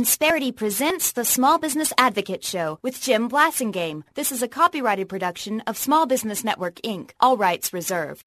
Insperity presents the Small Business Advocate Show with Jim Blasingame. This is a copyrighted production of Small Business Network, Inc. All rights reserved.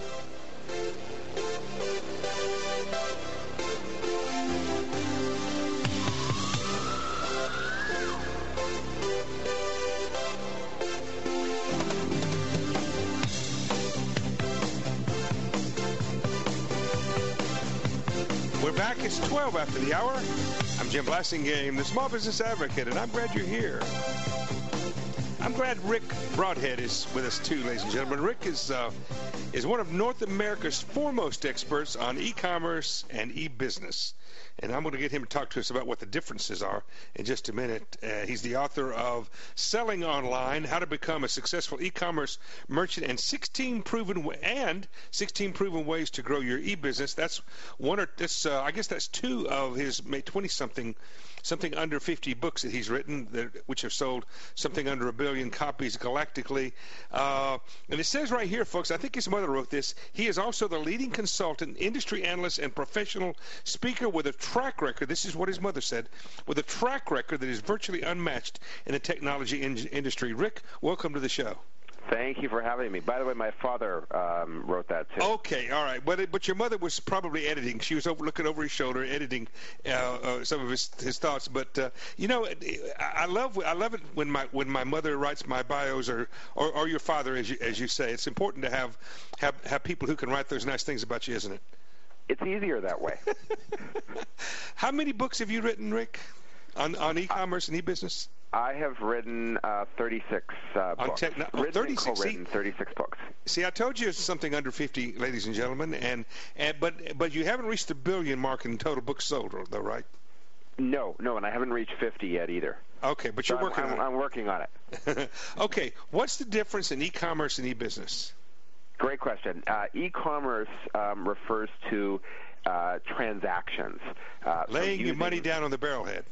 We're back. It's 12 after the hour. I'm Jim Blasingame, the Small Business Advocate, and I'm glad you're here. I'm glad Rick Broadhead is with us too, ladies and gentlemen. Rick is one of North America's foremost experts on e-commerce and e-business. And I'm going to get him to talk to us about what the differences are in just a minute. He's the author of Selling Online, How to Become a Successful E-commerce Merchant, and 16 proven ways to grow your e-business. That's I guess that's two of his 20-something, something under 50 books that he's written, which have sold something under 1 billion copies galactically. And it says right here, folks, I think his mother wrote this, he is also the leading consultant, industry analyst, and professional speaker with a track record, this is what his mother said, with a track record that is virtually unmatched in the technology industry. Rick, welcome to the show. Thank you for having me. By the way, my father wrote that too. Okay, all right. But your mother was probably editing. She was looking over his shoulder, editing some of his thoughts. But I love it when my mother writes my bios or your father, as you say. It's important to have people who can write those nice things about you, isn't it? It's easier that way. How many books have you written, Rick, on e-commerce and e-business? I have written 36 books. 36 books. See, I told you it's something under 50, ladies and gentlemen, but you haven't reached the 1 billion mark in total books sold, though, right? No, and I haven't reached 50 yet either. Okay, but you're working on it. I'm working on it. Okay, what's the difference in e-commerce and e-business? Great question. E-commerce refers to transactions. Laying your money down on the barrelhead.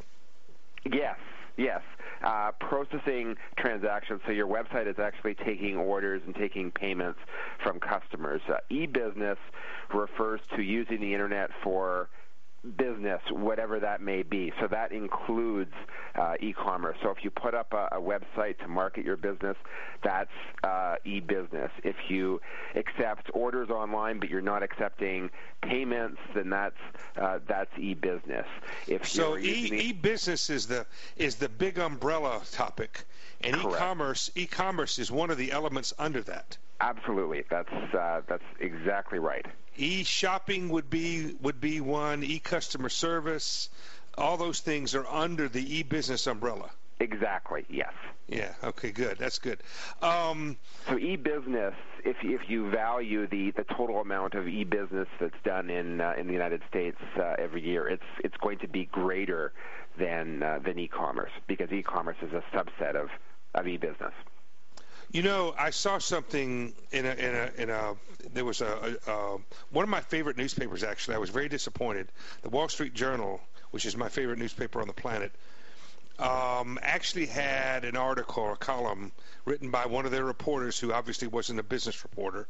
Yes. Processing transactions, so your website is actually taking orders and taking payments from customers. E-business refers to using the internet for business, whatever that may be. So that includes e-commerce. So if you put up a website to market your business, that's e-business. If you accept orders online but you're not accepting payments, then that's e-business. So e-business is the big umbrella topic, and e-commerce is one of the elements under that. Absolutely, that's exactly right. E-shopping would be one. E-customer service, all those things are under the e-business umbrella. Exactly. Yes. Yeah. Okay. Good. That's good. So e-business, if you value the total amount of e-business that's done in the United States every year, it's going to be greater than e-commerce, because e-commerce is a subset of e-business. You know, I saw something there was one of my favorite newspapers, actually. I was very disappointed. The Wall Street Journal, which is my favorite newspaper on the planet, actually had an article or a column written by one of their reporters who obviously wasn't a business reporter.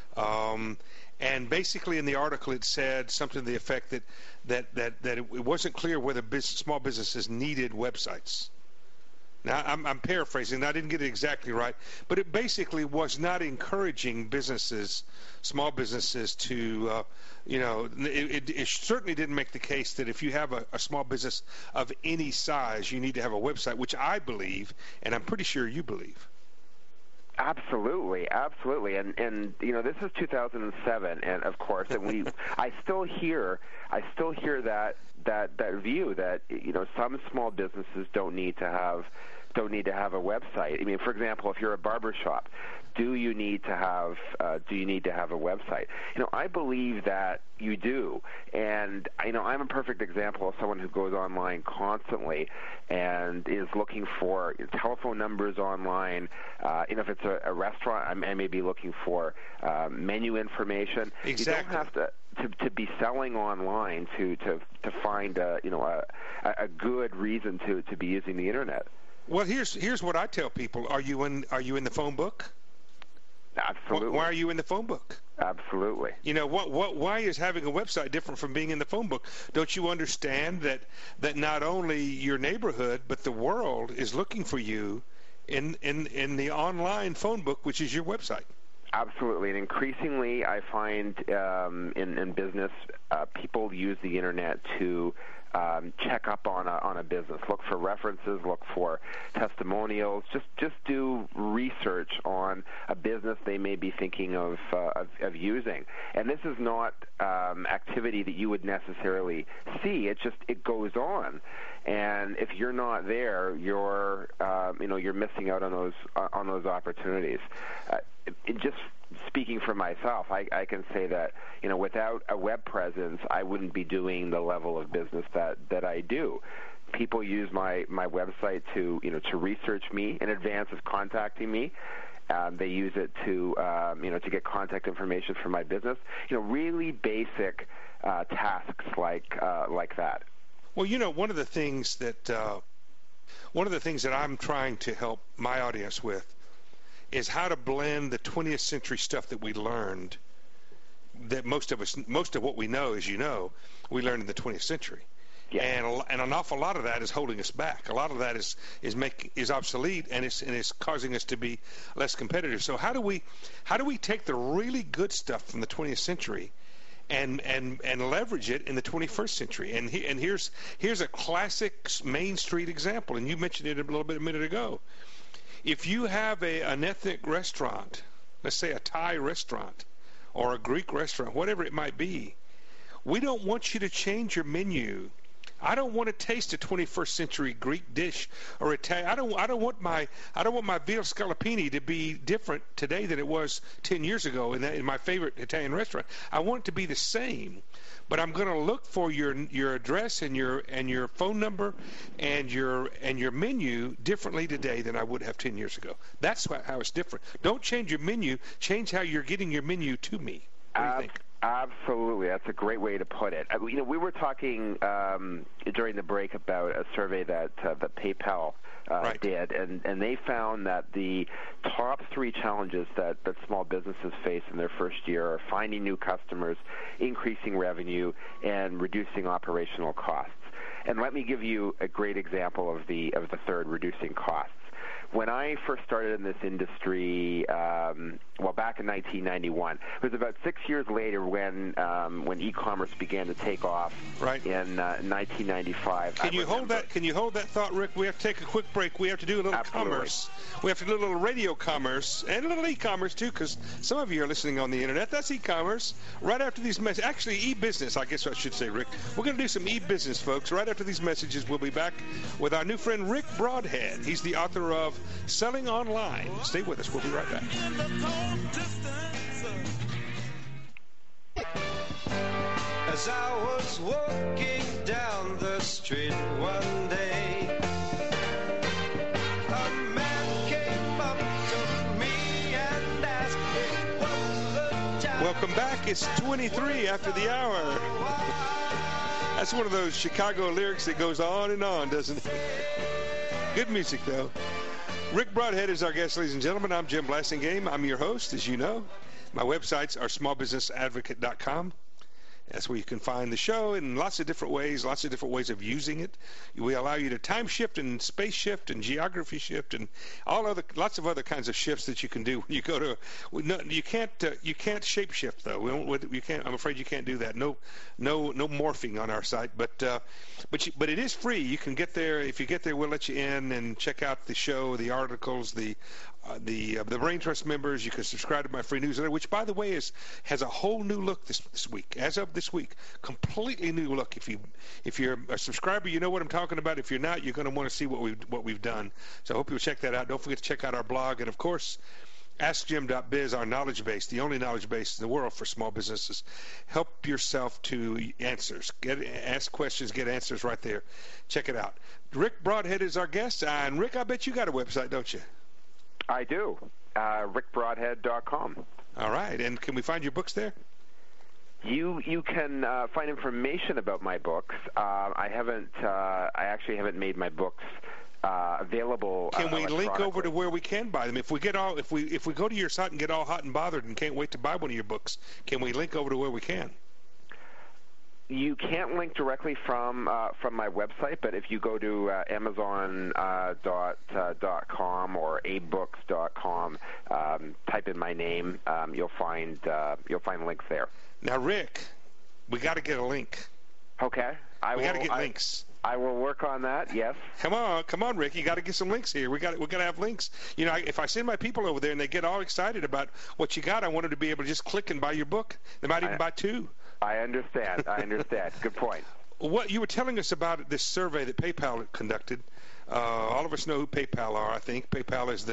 And basically in the article it said something to the effect that it wasn't clear whether small businesses needed websites. Now, I'm paraphrasing. I didn't get it exactly right, but it basically was not encouraging small businesses to, it certainly didn't make the case that if you have a small business of any size, you need to have a website, which I believe, and I'm pretty sure you believe. Absolutely, and this is 2007, and of course, and I still hear that view that some small businesses don't need to have a website. I mean, for example, if you're a barber shop, do you need to have a website? I believe that you do, and I'm a perfect example of someone who goes online constantly and is looking for telephone numbers online. If it's a restaurant, I may be looking for menu information. Exactly. You don't have to be selling online to find a good reason to be using the internet. Well, here's what I tell people. Are you in the phone book? Absolutely. Why are you in the phone book? Absolutely. You know, why is having a website different from being in the phone book? Don't you understand that not only your neighborhood, but the world is looking for you in the online phone book, which is your website? Absolutely, and increasingly I find in business people use the internet to check up on a business, look for references, look for testimonials, just do research on a business they may be thinking of using. And this is not activity that you would necessarily see. It goes on, and if you're not there, you're missing out on those opportunities. Just speaking for myself, I can say that, without a web presence, I wouldn't be doing the level of business that I do. People use my website to research me in advance of contacting me. They use it to get contact information for my business. Really basic tasks like that. Well, one of the things that I'm trying to help my audience with is how to blend the 20th century stuff that we learned, that most of what we know, as you know, we learned in the 20th century. Yeah. And an awful lot of that is holding us back. A lot of that is obsolete, and it's causing us to be less competitive. So how do we take the really good stuff from the 20th century and leverage it in the 21st century? And here's a classic Main Street example, and you mentioned it a little bit a minute ago. If you have an ethnic restaurant, let's say a Thai restaurant or a Greek restaurant, whatever it might be, we don't want you to change your menu. I don't want to taste a 21st century Greek dish or Italian. I don't want my veal scallopini to be different today than it was 10 years ago in my favorite Italian restaurant. I want it to be the same. But I'm going to look for your address and your phone number and your menu differently today than I would have 10 years ago. That's how it's different. Don't change your menu. Change how you're getting your menu to me. What do you think? Absolutely. That's a great way to put it. We were talking during the break about a survey that PayPal right. did, and they found that the top 3 challenges that small businesses face in their first year are finding new customers, increasing revenue, and reducing operational costs. And let me give you a great example of the third, reducing costs. When I first started in this industry, back in 1991, it was about 6 years later when e-commerce began to take off. Right. In 1995. Can you hold that thought, Rick? We have to take a quick break. We have to do a little Absolutely. commerce. We have to do a little radio commerce and a little e-commerce too, because some of you are listening on the internet. That's e-commerce. Right after these messages, actually e-business, I guess I should say, Rick. We're going to do some e-business, folks. Right after these messages, we'll be back with our new friend Rick Broadhead. He's the author of Selling Online. Stay with us. We'll be right back. As I was walking down the street one day, a man came up to me and asked me what the time. Welcome back. It's 23 after the hour. That's one of those Chicago lyrics that goes on and on, doesn't it? Good music, though. Rick Broadhead is our guest, ladies and gentlemen. I'm Jim Blassingame. I'm your host, as you know. My websites are smallbusinessadvocate.com. That's where you can find the show in lots of different ways of using it. We allow you to time shift and space shift and geography shift and lots of other kinds of shifts that you can do when you go to. You can't shape shift though. You can't. I'm afraid you can't do that. No morphing on our site. But it is free. You can get there. If you get there, we'll let you in and check out the show, the articles, the Brain Trust members. You can subscribe to my free newsletter, which, by the way, has a whole new look this week. As of this week, completely new look. If you're a subscriber, you know what I'm talking about. If you're not, you're going to want to see what we've done. So I hope you'll check that out. Don't forget to check out our blog, and of course, AskJim.biz, our knowledge base, the only knowledge base in the world for small businesses. Help yourself to answers. Ask questions, get answers right there. Check it out. Rick Broadhead is our guest, and Rick, I bet you got a website, don't you? I do. rickbroadhead.com. All right. And can we find your books there? You can find information about my books. I actually haven't made my books available. Can we link over to where we can buy them? If we go to your site and get all hot and bothered and can't wait to buy one of your books, can we link over to where we can? You can't link directly from my website, but if you go to Amazon.com or abebooks.com, type in my name, you'll find links there. Now, Rick, we got to get a link. Okay, we got to get links. I will work on that. Yes. Come on, Rick. You got to get some links here. We got to have links. You know, if I send my people over there and they get all excited about what you got, I want them to be able to just click and buy your book. They might even buy two. I understand. Good point. What you were telling us about this survey that PayPal conducted. All of us know who PayPal are. I think PayPal is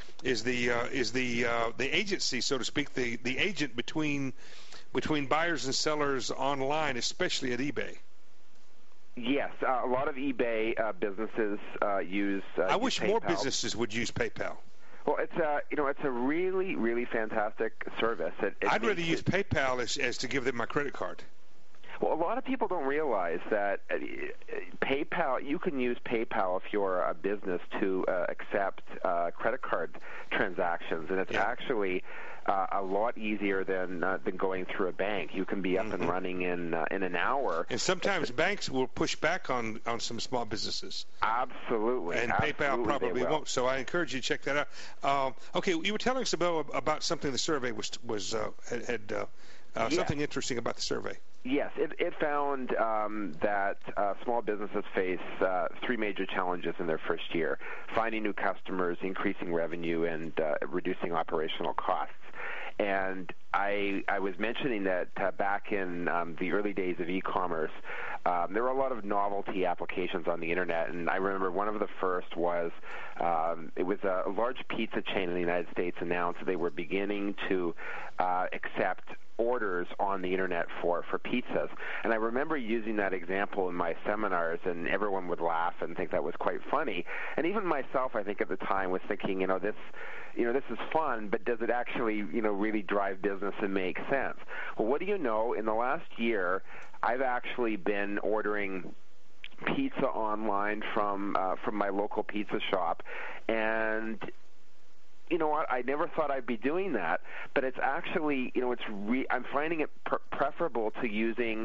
the agency, so to speak, the agent between buyers and sellers online, especially at eBay. Yes, a lot of eBay businesses use. I wish PayPal. more businesses would use PayPal. Well, it's a really, really fantastic service. I'd rather use PayPal as to give them my credit card. Well, a lot of people don't realize that PayPal. You can use PayPal if you're a business to accept credit card transactions, and it's actually a lot easier than going through a bank. You can be up and running in an hour. And sometimes banks will push back on some small businesses. Absolutely. And PayPal probably won't. So I encourage you to check that out. Okay, you were telling us about something the survey had something interesting about the survey. Yes, it found that small businesses face three major challenges in their first year: finding new customers, increasing revenue, and reducing operational costs. And I was mentioning that back in the early days of e-commerce, there were a lot of novelty applications on the internet, and I remember one of the first was it was a large pizza chain in the United States announced that they were beginning to accept orders on the internet for pizzas. And I remember using that example in my seminars, and everyone would laugh and think that was quite funny. And even myself, I think at the time, was thinking, this is fun, but does it actually, really drive business and make sense? Well, what do you know? In the last year, I've actually been ordering pizza online from my local pizza shop, and you know what? I never thought I'd be doing that, but it's actually, I'm finding it preferable to using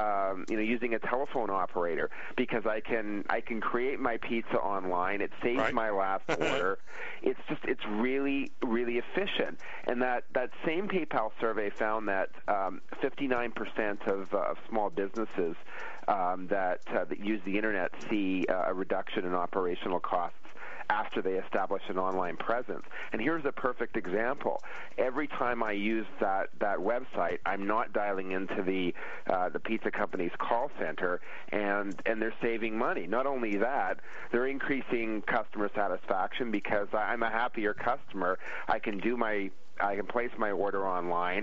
a telephone operator, because I can create my pizza online. It saves my last order. It's really, really efficient. And that same PayPal survey found that 59% of small businesses that use the internet see a reduction in operational costs after they establish an online presence. And here's a perfect example. Every time I use that website, I'm not dialing into the pizza company's call center, and they're saving money. Not only that, they're increasing customer satisfaction because I'm a happier customer. I can place my order online.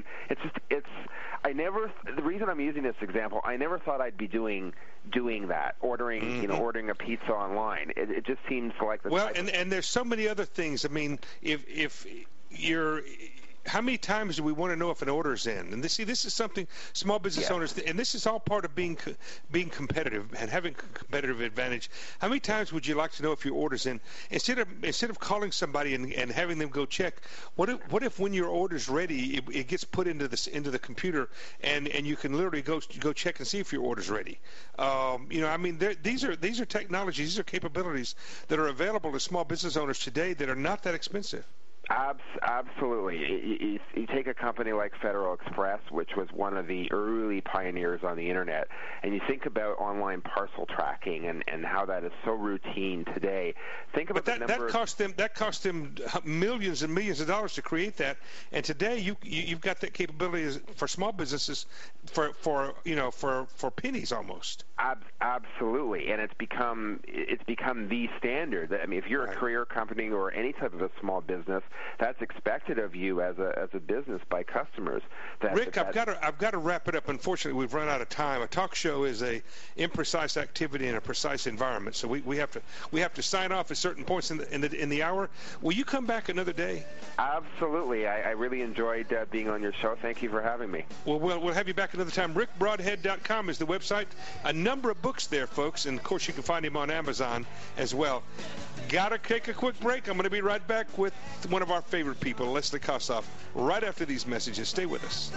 The reason I'm using this example, I never thought I'd be doing that, ordering a pizza online. It just seems like the and there's so many other things. I mean, if you're, how many times do we want to know if an order's in? And this is something small business owners, and this is all part of being competitive and having a competitive advantage. How many times would you like to know if your order's in? Instead of calling somebody and having them go check, what if when your order's ready, it gets put into the computer, and you can literally go check and see if your order's ready. These are technologies, these are capabilities that are available to small business owners today that are not that expensive. Absolutely. You take a company like Federal Express, which was one of the early pioneers on the internet, and you think about online parcel tracking and how that is so routine today. Think about that cost them millions and millions of dollars to create that, and today you've got that capability for small businesses for pennies almost. Absolutely, and it's become the standard. I mean, if you're a career company or any type of a small business, that's expected of you as a business by customers. Rick, I've got to wrap it up. Unfortunately, we've run out of time. A talk show is a imprecise activity in a precise environment, so we have to sign off at certain points in the hour. Will you come back another day? Absolutely. I really enjoyed being on your show. Thank you for having me. Well, we'll have you back another time. RickBroadhead.com is the website. number of books there, folks, and of course you can find him on Amazon as well. Gotta take a quick break. I'm going to be right back with one of our favorite people, Leslie Kossoff, right after these messages. Stay with us.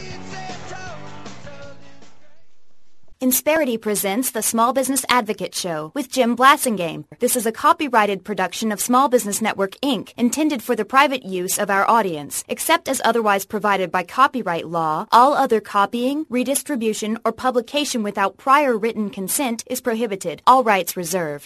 Insperity presents the Small Business Advocate Show with Jim Blasingame. This is a copyrighted production of Small Business Network, Inc., intended for the private use of our audience. Except as otherwise provided by copyright law, all other copying, redistribution, or publication without prior written consent is prohibited. All rights reserved.